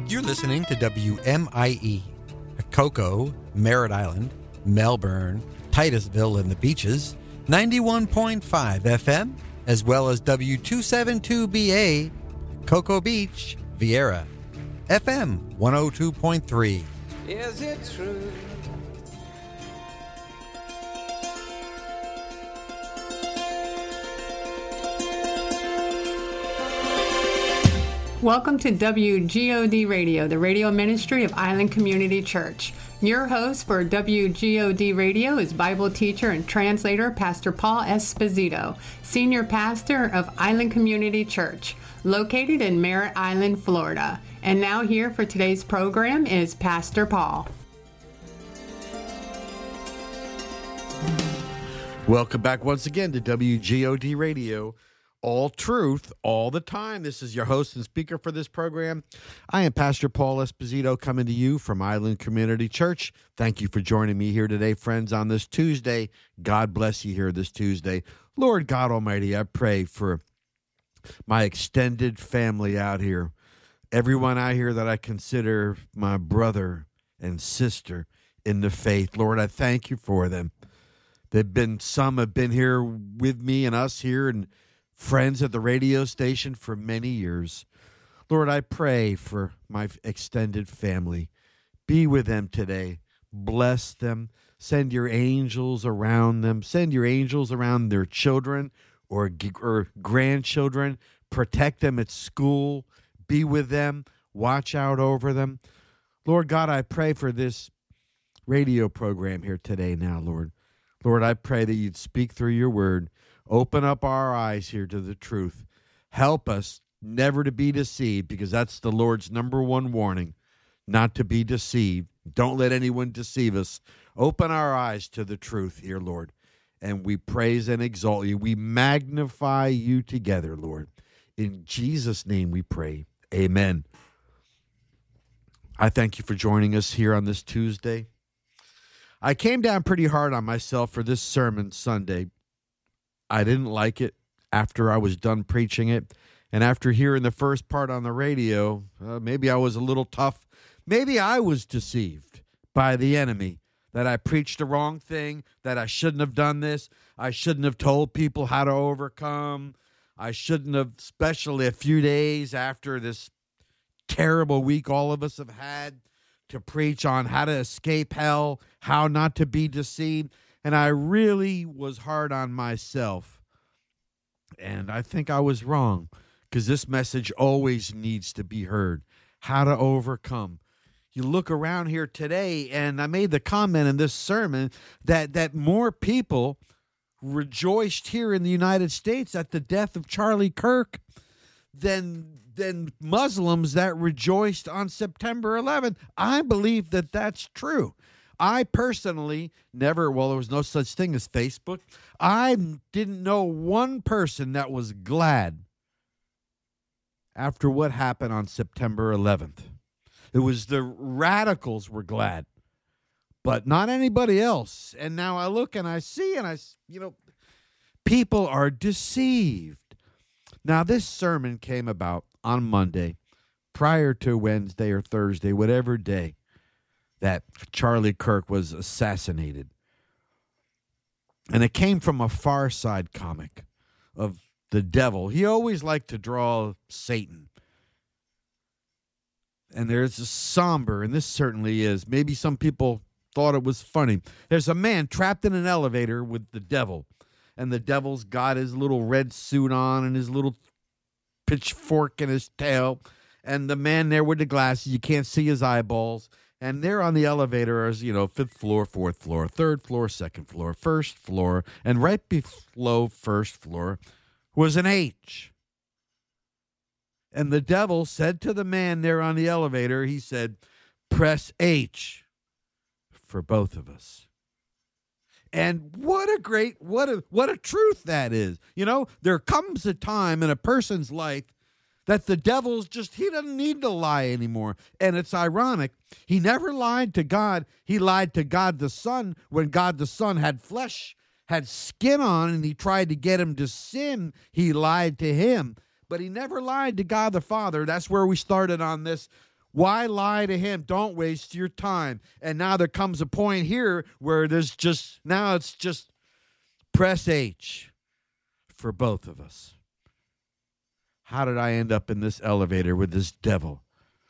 You're listening to WMIE, Cocoa, Merritt Island, Melbourne, Titusville and the Beaches, 91.5 FM, as well as W272BA, Cocoa Beach, Vieira, FM 102.3. Is it true? Welcome to WGOD Radio, the radio ministry of Island Community Church. Your host for WGOD Radio is Bible teacher and translator Pastor Paul Esposito, senior pastor of Island Community Church, located in Merritt Island, Florida. And now here for today's program is Pastor Paul. Welcome back once again to WGOD Radio. All truth, all the time. This is your host and speaker for this program. I am Pastor Paul Esposito coming to you from Island Community Church. Thank you for joining me here today, friends, on this Tuesday. God bless you here this Tuesday. Lord God Almighty, I pray for my extended family out here, everyone out here that I consider my brother and sister in the faith. Lord, I thank you for them. Some have been here with me and us here and friends at the radio station for many years. Lord, I pray for my extended family. Be with them today. Bless them. Send your angels around them. Send your angels around their children or grandchildren. Protect them at school. Be with them. Watch out over them. Lord God, I pray for this radio program here today now, Lord. Lord, I pray that you'd speak through your word. Open up our eyes here to the truth. Help us never to be deceived, because that's the Lord's number one warning, not to be deceived. Don't let anyone deceive us. Open our eyes to the truth here, Lord, and we praise and exalt you. We magnify you together, Lord. In Jesus' name we pray. Amen. I thank you for joining us here on this Tuesday. I came down pretty hard on myself for this sermon Sunday. I didn't like it after I was done preaching it. And after hearing the first part on the radio, maybe I was a little tough. Maybe I was deceived by the enemy, that I preached the wrong thing, that I shouldn't have done this. I shouldn't have told people how to overcome. I shouldn't have, especially a few days after this terrible week all of us have had, to preach on how to escape hell, how not to be deceived. And I really was hard on myself. And I think I was wrong, because this message always needs to be heard. How to overcome. You look around here today, and I made the comment in this sermon that more people rejoiced here in the United States at the death of Charlie Kirk than Muslims that rejoiced on September 11th. I believe that that's true. I personally there was no such thing as Facebook. I didn't know one person that was glad after what happened on September 11th. It was the radicals were glad, but not anybody else. And now I look and I see, people are deceived. Now, this sermon came about on Monday, prior to Wednesday or Thursday, whatever day that Charlie Kirk was assassinated. And it came from a Far Side comic of the devil. He always liked to draw Satan. And there's a somber, and this certainly is. Maybe some people thought it was funny. There's a man trapped in an elevator with the devil. And the devil's got his little red suit on and his little pitchfork in his tail. And the man there with the glasses, you can't see his eyeballs. And there on the elevator is, fifth floor, fourth floor, third floor, second floor, first floor. And right below first floor was an H. And the devil said to the man there on the elevator, he said, "Press H for both of us." And what a truth that is. There comes a time in a person's life that the devil's he doesn't need to lie anymore. And it's ironic. He never lied to God. He lied to God the Son when God the Son had flesh, had skin on, and he tried to get him to sin. He lied to him. But he never lied to God the Father. That's where we started on this. Why lie to him? Don't waste your time. And now there comes a point here where it's just press H for both of us. How did I end up in this elevator with this devil?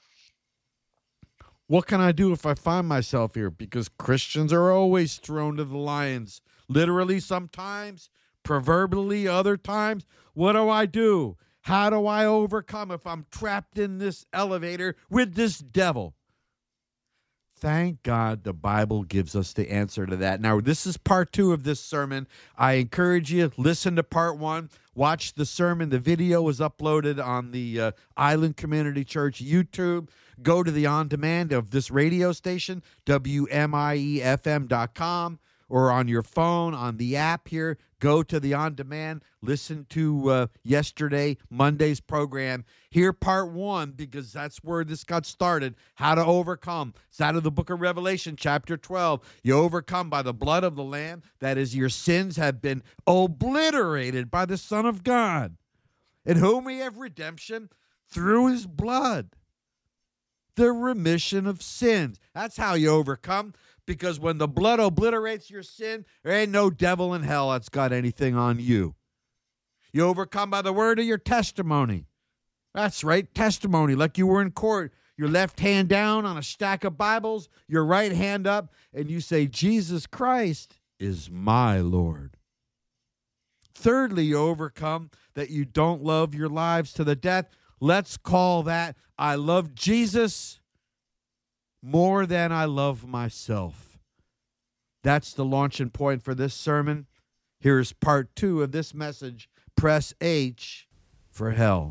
What can I do if I find myself here? Because Christians are always thrown to the lions. Literally sometimes, proverbially other times. What do? How do I overcome if I'm trapped in this elevator with this devil? Thank God the Bible gives us the answer to that. Now, this is part 2 of this sermon. I encourage you, listen to part 1. Watch the sermon. The video is uploaded on the Island Community Church YouTube. Go to the on-demand of this radio station, WMIEFM.com, or on your phone, on the app here. Go to the on-demand. Listen to Monday's program. Hear part 1, because that's where this got started. How to overcome. It's out of the book of Revelation, chapter 12. You overcome by the blood of the Lamb. That is, your sins have been obliterated by the Son of God, in whom we have redemption through his blood. The remission of sins. That's how you overcome. Because when the blood obliterates your sin, there ain't no devil in hell that's got anything on you. You overcome by the word of your testimony. That's right, testimony, like you were in court. Your left hand down on a stack of Bibles, your right hand up, and you say, Jesus Christ is my Lord. Thirdly, you overcome that you don't love your lives to the death. Let's call that, I love Jesus more than I love myself. That's the launching point for this sermon. Here's part 2 of this message. Press H for hell.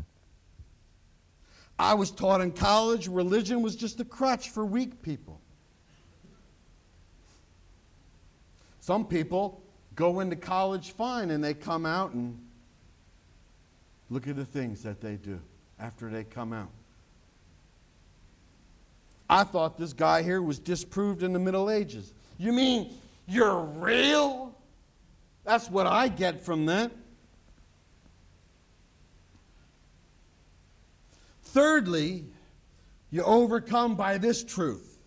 I was taught in college religion was just a crutch for weak people. Some people go into college fine and they come out and look at the things that they do after they come out. I thought this guy here was disproved in the Middle Ages. You mean you're real? That's what I get from that. Thirdly, you overcome by this truth.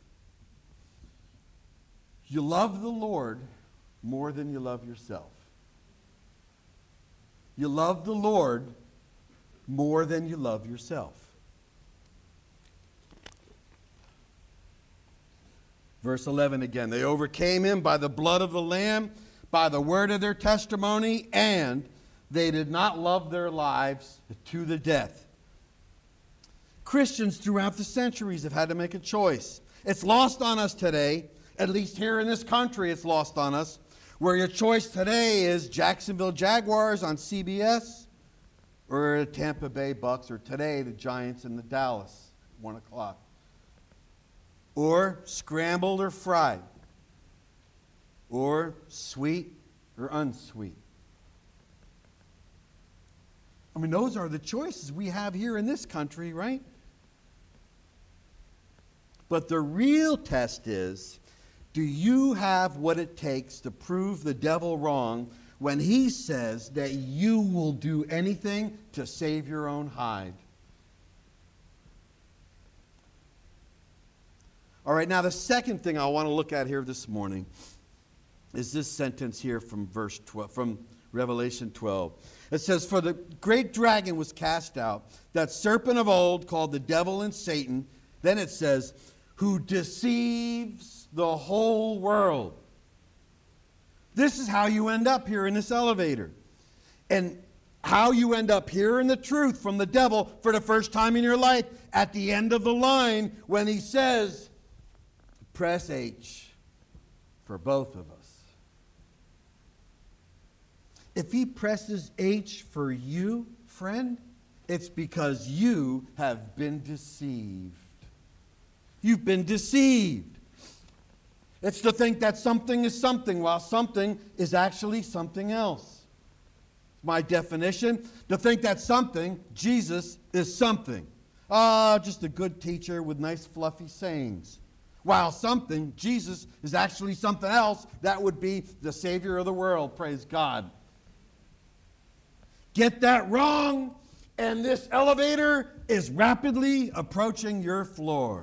You love the Lord more than you love yourself. You love the Lord more than you love yourself. Verse 11 again. They overcame him by the blood of the Lamb, by the word of their testimony, and they did not love their lives to the death. Christians throughout the centuries have had to make a choice. It's lost on us today, at least here in this country it's lost on us, where your choice today is Jacksonville Jaguars on CBS or the Tampa Bay Bucks, or today the Giants and the Dallas, 1 o'clock. Or scrambled or fried, or sweet or unsweet. I mean, those are the choices we have here in this country, right? But the real test is, do you have what it takes to prove the devil wrong when he says that you will do anything to save your own hide? All right, now the second thing I want to look at here this morning is this sentence here from verse 12, from Revelation 12. It says, "For the great dragon was cast out, that serpent of old called the devil and Satan." Then it says, "who deceives the whole world." This is how you end up here in this elevator. And how you end up hearing the truth from the devil for the first time in your life at the end of the line when he says, press H for both of us. If he presses H for you, friend, it's because you have been deceived. You've been deceived. It's to think that something is something while something is actually something else. My definition, to think that something, Jesus, is something. Just a good teacher with nice fluffy sayings. While something, Jesus, is actually something else. That would be the Savior of the world. Praise God. Get that wrong, and this elevator is rapidly approaching your floor.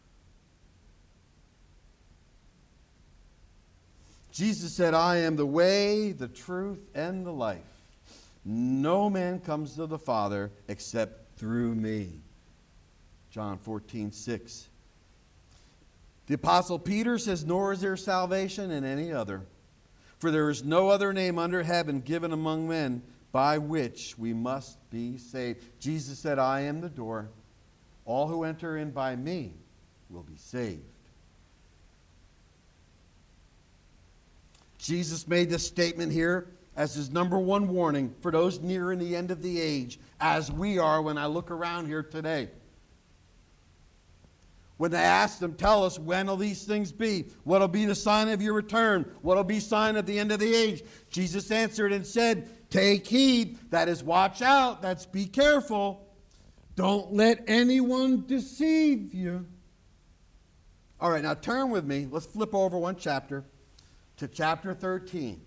Jesus said, I am the way, the truth, and the life. No man comes to the Father except through me. John 14:6. The Apostle Peter says, nor is there salvation in any other, for there is no other name under heaven given among men by which we must be saved. Jesus said, I am the door. All who enter in by me will be saved. Jesus made this statement here as his number one warning for those nearing the end of the age, as we are when I look around here today. When they asked him, tell us, when will these things be? What will be the sign of your return? What will be sign of the end of the age? Jesus answered and said, take heed, that is, watch out, that's be careful. Don't let anyone deceive you. All right, now turn with me. Let's flip over one chapter to chapter 13,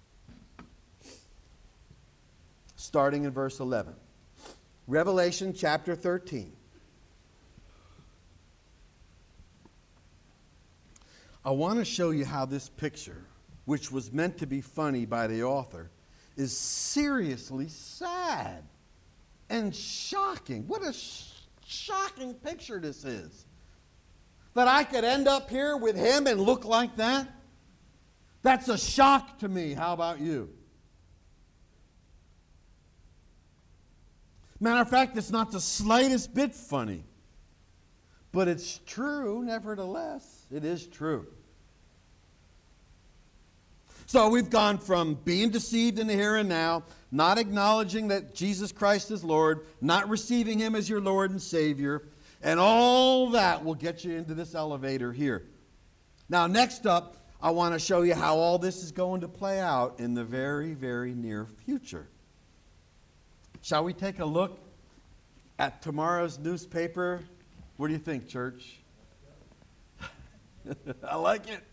starting in verse 11. Revelation chapter 13. I want to show you how this picture, which was meant to be funny by the author, is seriously sad and shocking. What a shocking picture this is. That I could end up here with him and look like that? That's a shock to me. How about you? Matter of fact, it's not the slightest bit funny. But it's true, nevertheless. It is true. So we've gone from being deceived in the here and now, not acknowledging that Jesus Christ is Lord, not receiving him as your Lord and Savior, and all that will get you into this elevator here. Now, next up, I want to show you how all this is going to play out in the very, very near future. Shall we take a look at tomorrow's newspaper? What do you think, church? I like it.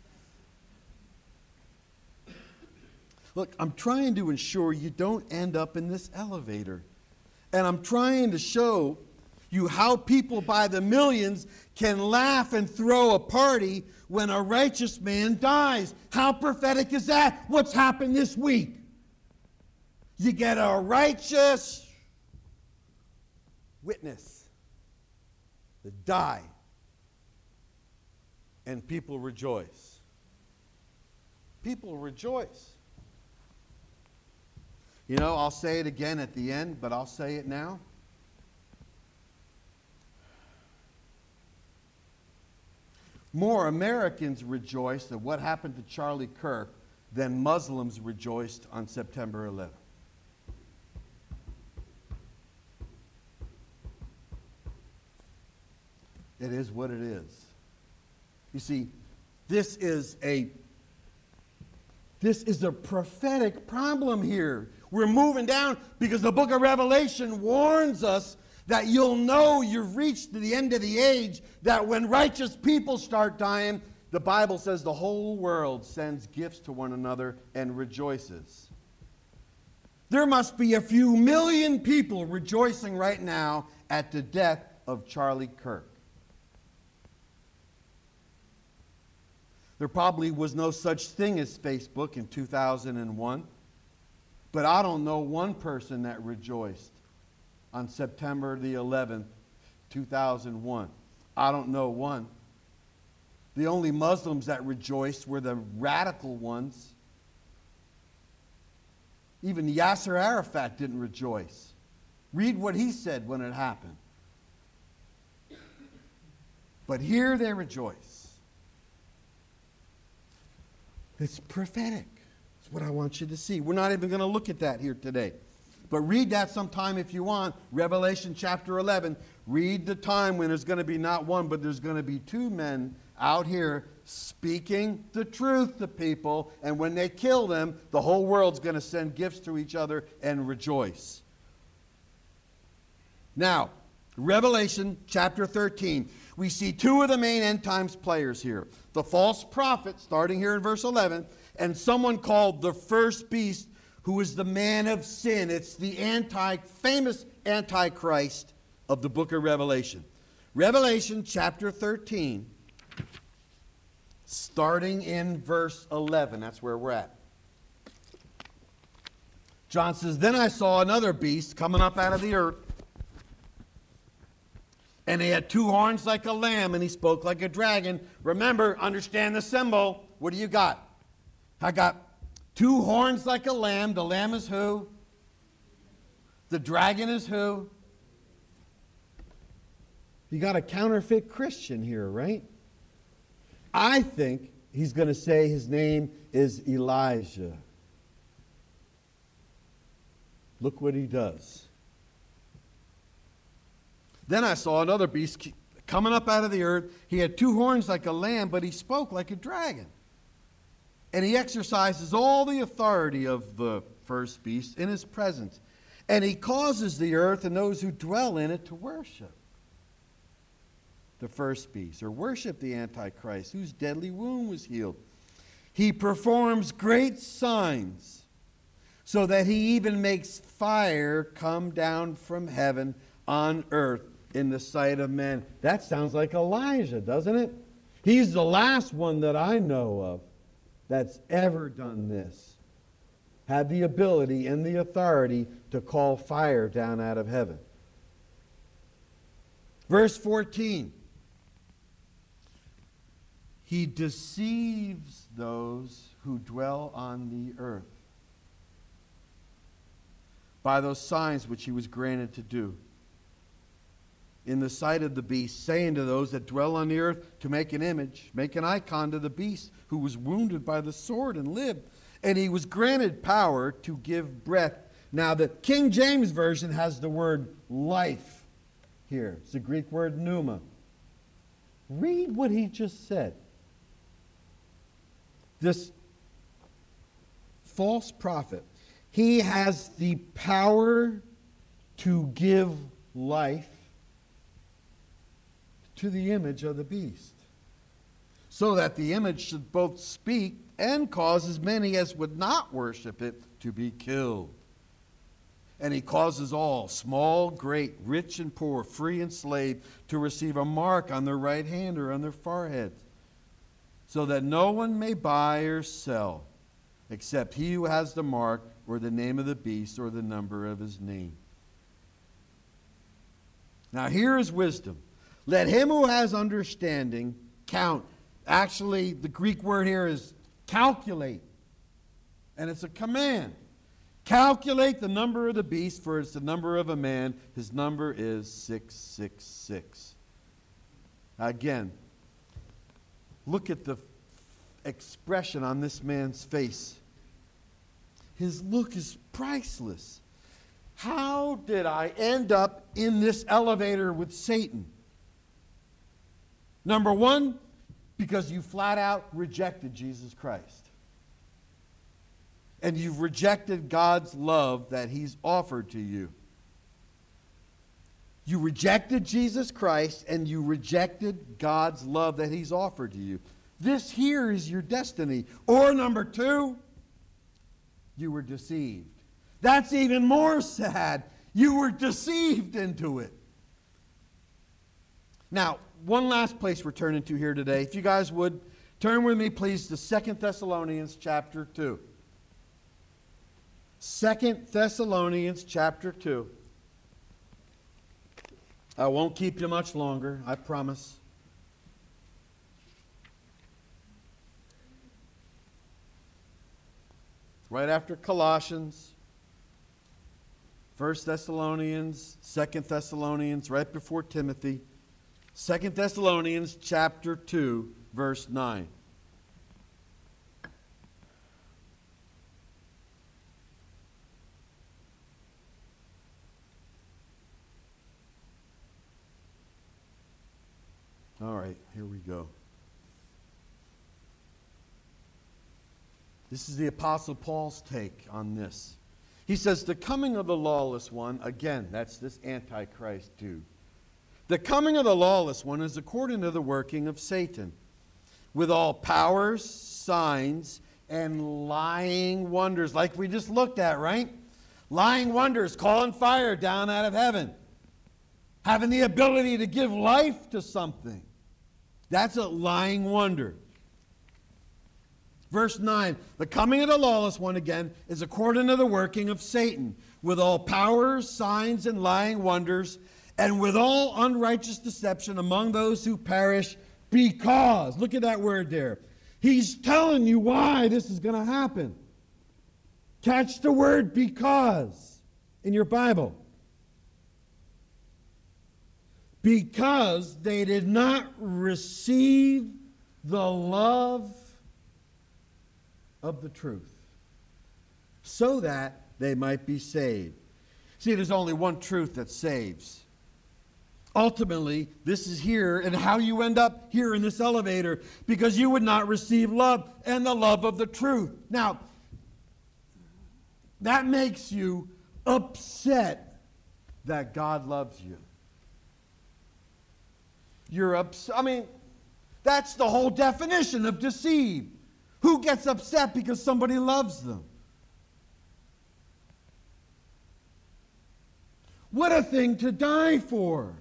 Look, I'm trying to ensure you don't end up in this elevator. And I'm trying to show you how people by the millions can laugh and throw a party when a righteous man dies. How prophetic is that? What's happened this week? You get a righteous witness that died, and people rejoice. People rejoice. You know, I'll say it again at the end, but I'll say it now. More Americans rejoiced at what happened to Charlie Kirk than Muslims rejoiced on September 11th. It is what it is. You see, this is a prophetic problem here. We're moving down because the book of Revelation warns us that you'll know you've reached the end of the age, that when righteous people start dying, the Bible says the whole world sends gifts to one another and rejoices. There must be a few million people rejoicing right now at the death of Charlie Kirk. There probably was no such thing as Facebook in 2001, but I don't know one person that rejoiced on September the 11th, 2001. I don't know one. The only Muslims that rejoiced were the radical ones. Even Yasser Arafat didn't rejoice. Read what he said when it happened. But here they rejoice. It's prophetic. It's what I want you to see. We're not even going to look at that here today. But read that sometime if you want. Revelation chapter 11. Read the time when there's going to be not one, but there's going to be two men out here speaking the truth to people. And when they kill them, the whole world's going to send gifts to each other and rejoice. Now, Revelation chapter 13. We see two of the main end times players here. The false prophet, starting here in verse 11, and someone called the first beast, who is the man of sin. It's the famous Antichrist of the book of Revelation. Revelation chapter 13, starting in verse 11. That's where we're at. John says, "Then I saw another beast coming up out of the earth, and he had two horns like a lamb, and he spoke like a dragon." Remember, understand the symbol. What do you got? I got two horns like a lamb. The lamb is who? The dragon is who? You got a counterfeit Christian here, right? I think he's going to say his name is Elijah. Look what he does. "Then I saw another beast coming up out of the earth. He had two horns like a lamb, but he spoke like a dragon. And he exercises all the authority of the first beast in his presence. And he causes the earth and those who dwell in it to worship the first beast, or worship the Antichrist, whose deadly wound was healed. He performs great signs, so that he even makes fire come down from heaven on earth in the sight of men." That sounds like Elijah, doesn't it? He's the last one that I know of that's ever done this. Had the ability and the authority to call fire down out of heaven. Verse 14. "He deceives those who dwell on the earth by those signs which he was granted to do in the sight of the beast, saying to those that dwell on the earth to make an image, make an icon to the beast who was wounded by the sword and lived. And he was granted power to give breath." Now the King James Version has the word life here. It's the Greek word pneuma. Read what he just said. This false prophet, he has the power to give life to the image of the beast, so that the image should both speak and cause as many as would not worship it to be killed. And he causes all, small, great, rich and poor, free and slave, to receive a mark on their right hand or on their forehead, so that no one may buy or sell except he who has the mark or the name of the beast or the number of his name. Now here is wisdom. "Let him who has understanding count." Actually, the Greek word here is calculate. And it's a command. "Calculate the number of the beast, for it's the number of a man. His number is 666. Again, look at the expression on this man's face. His look is priceless. How did I end up in this elevator with Satan? Number one, because you flat out rejected Jesus Christ. And you've rejected God's love that he's offered to you. You rejected Jesus Christ and you rejected God's love that he's offered to you. This here is your destiny. Or number two, you were deceived. That's even more sad. You were deceived into it. Now, one last place we're turning to here today. If you guys would, turn with me, please, to 2 Thessalonians chapter 2. 2 Thessalonians chapter 2. I won't keep you much longer, I promise. Right after Colossians, 1 Thessalonians, 2 Thessalonians, right before Timothy. 2 Thessalonians chapter 2, verse 9. All right, here we go. This is the Apostle Paul's take on this. He says, the coming of the lawless one, again, that's this Antichrist dude. The coming of the lawless one is according to the working of Satan, with all powers, signs, and lying wonders, like we just looked at, right? Lying wonders, calling fire down out of heaven. Having the ability to give life to something. That's a lying wonder. Verse 9, the coming of the lawless one again is according to the working of Satan, with all powers, signs, and lying wonders, and with all unrighteous deception among those who perish, because, look at that word there. He's telling you why this is going to happen. Catch the word because in your Bible. Because they did not receive the love of the truth, so that they might be saved. See, there's only one truth that saves. Ultimately, this is here and how you end up here in this elevator, because you would not receive love and the love of the truth. Now, that makes you upset that God loves you. You're upset. I mean, that's the whole definition of deceived. Who gets upset because somebody loves them? What a thing to die for.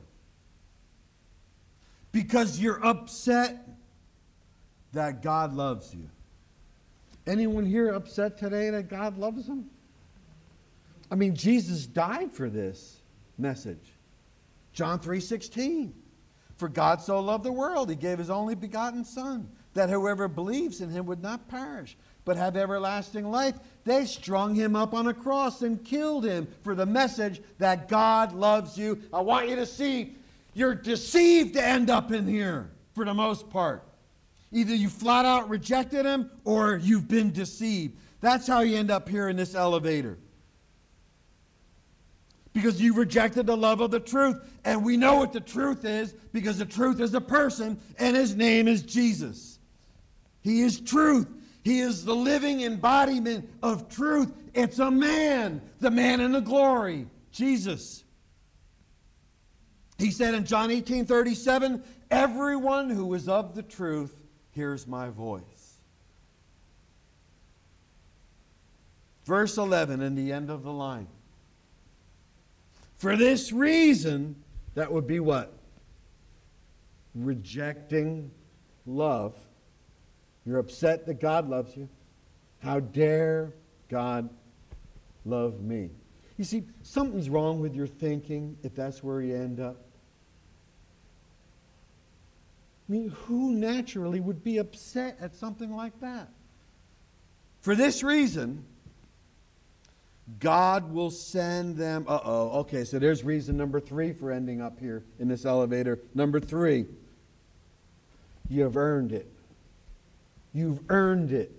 Because you're upset that God loves you. Anyone here upset today that God loves them? I mean, Jesus died for this message. John 3:16. For God so loved the world, he gave his only begotten Son, that whoever believes in him would not perish, but have everlasting life. They strung him up on a cross and killed him for the message that God loves you. I want you to see, you're deceived to end up in here for the most part. Either you flat out rejected him or you've been deceived. That's how you end up here in this elevator. Because you rejected the love of the truth. And we know what the truth is, because the truth is a person, and his name is Jesus. He is truth. He is the living embodiment of truth. It's a man, the man in the glory, Jesus. He said in John 18:37, everyone who is of the truth hears my voice. Verse 11 in the end of the line. For this reason, that would be what? Rejecting love. You're upset that God loves you. How dare God love me? You see, something's wrong with your thinking if that's where you end up. I mean, who naturally would be upset at something like that? For this reason, God will send them. Okay, so there's reason number 3 for ending up here in this elevator. Number 3, you have earned it. You've earned it.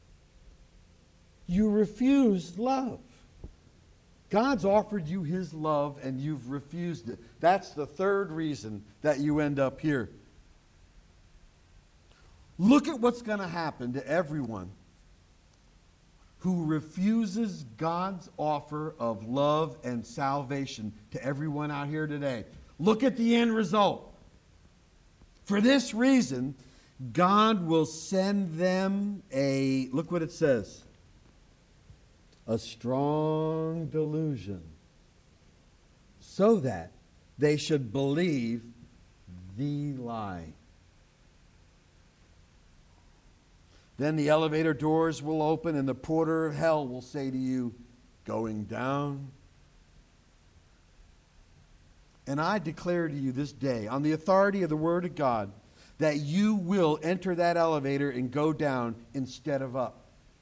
You refused love. God's offered you his love and you've refused it. That's the third reason that you end up here. Look at what's going to happen to everyone who refuses God's offer of love and salvation to everyone out here today. Look at the end result. For this reason, God will send them look what it says, a strong delusion, so that they should believe the lie. Then the elevator doors will open and the porter of hell will say to you, going down. And I declare to you this day, on the authority of the Word of God, that you will enter that elevator and go down instead of up.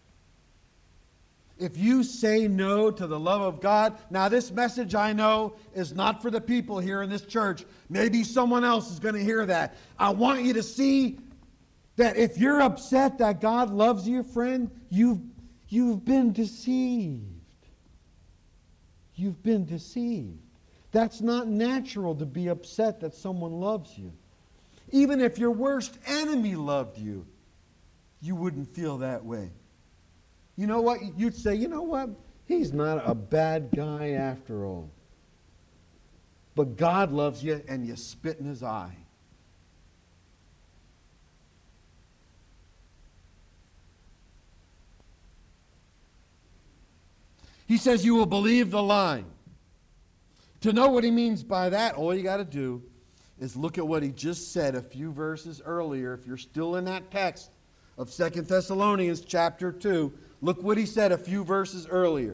If you say no to the love of God, now this message I know is not for the people here in this church. Maybe someone else is going to hear that. I want you to see that if you're upset that God loves you, friend, you've been deceived. You've been deceived. That's not natural to be upset that someone loves you. Even if your worst enemy loved you, you wouldn't feel that way. You know what? You'd say, you know what? He's not a bad guy after all. But God loves you and you spit in his eye. He says you will believe the lie. To know what he means by that, all you got to do is look at what he just said a few verses earlier. If you're still in that text of 2 Thessalonians chapter 2, look what he said a few verses earlier.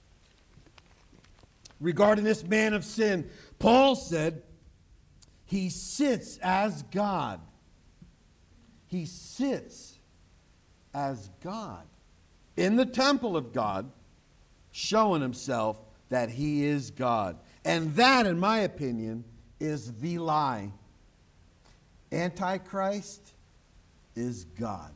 Regarding this man of sin, Paul said, he sits as God. He sits as God in the temple of God, showing himself that he is God. And that, in my opinion, is the lie. Antichrist is God.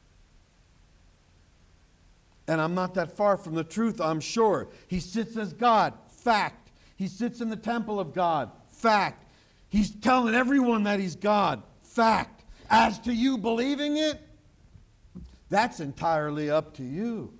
And I'm not that far from the truth, I'm sure. He sits as God. Fact. He sits in the temple of God. Fact. He's telling everyone that he's God. Fact. As to you believing it, that's entirely up to you.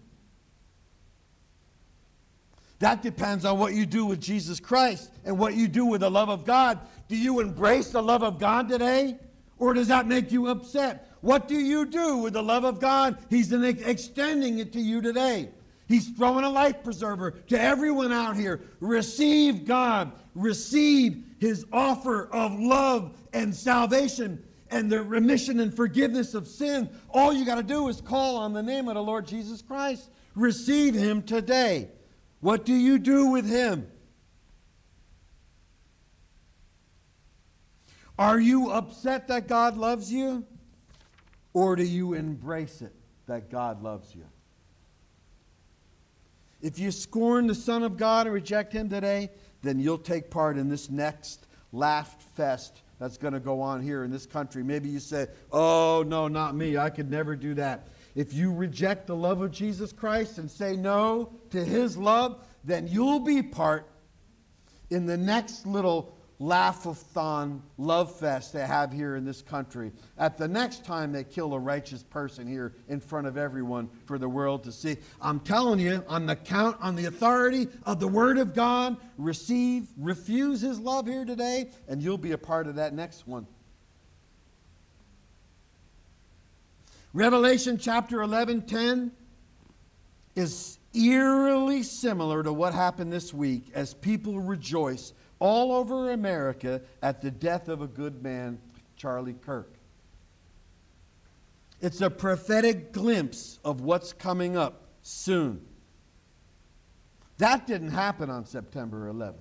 That depends on what you do with Jesus Christ and what you do with the love of God. Do you embrace the love of God today? Or does that make you upset? What do you do with the love of God? He's extending it to you today. He's throwing a life preserver to everyone out here. Receive God. Receive his offer of love and salvation and the remission and forgiveness of sin. All you got to do is call on the name of the Lord Jesus Christ. Receive him today. What do you do with him? Are you upset that God loves you? Or do you embrace it that God loves you? If you scorn the Son of God and reject him today, then you'll take part in this next laugh fest that's going to go on here in this country. Maybe you say, oh, no, not me. I could never do that. If you reject the love of Jesus Christ and say no to his love, then you'll be part in the next little laugh-a-thon love fest they have here in this country. At the next time they kill a righteous person here in front of everyone for the world to see. I'm telling you, on the authority of the Word of God, refuse his love here today, and you'll be a part of that next one. Revelation chapter 11:10 is eerily similar to what happened this week as people rejoice all over America at the death of a good man, Charlie Kirk. It's a prophetic glimpse of what's coming up soon. That didn't happen on September 11th.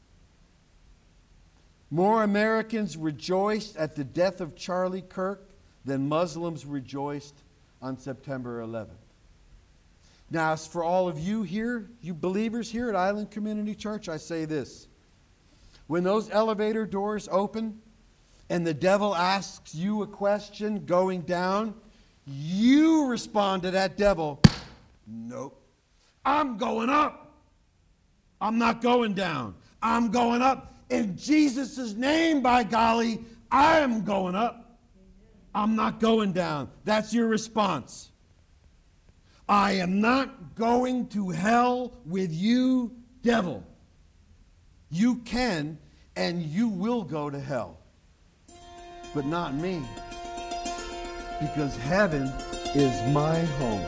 More Americans rejoiced at the death of Charlie Kirk than Muslims rejoiced on September 11th. Now, as for all of you here, you believers here at Island Community Church, I say this. When those elevator doors open and the devil asks you a question going down, you respond to that devil, nope. I'm going up. I'm not going down. I'm going up. In Jesus' name, by golly, I am going up. I'm not going down. That's your response. I am not going to hell with you, devil. You can and you will go to hell, but not me, because heaven is my home.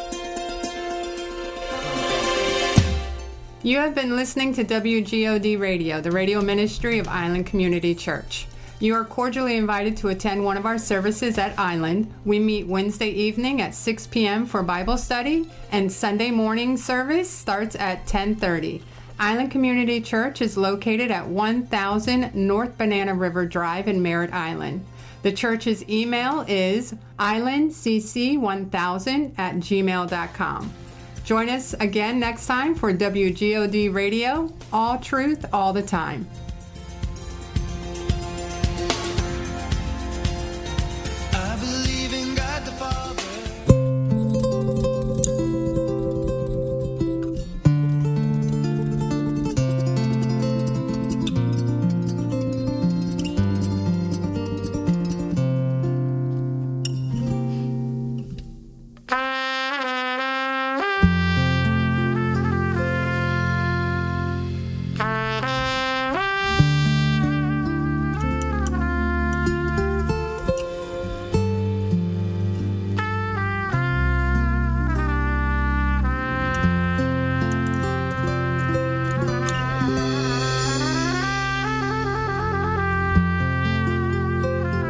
You have been listening to WGOD Radio, the radio ministry of Island Community Church. You are cordially invited to attend one of our services at Island. We meet Wednesday evening at 6 p.m. for Bible study, and Sunday morning service starts at 10:30. Island Community Church is located at 1000 North Banana River Drive in Merritt Island. The church's email is islandcc1000@gmail.com. Join us again next time for WGOD Radio, all truth, all the time.